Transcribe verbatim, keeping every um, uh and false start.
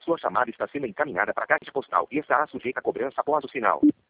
Sua chamada está sendo encaminhada para a caixa postal e estará sujeita a cobrança após o sinal.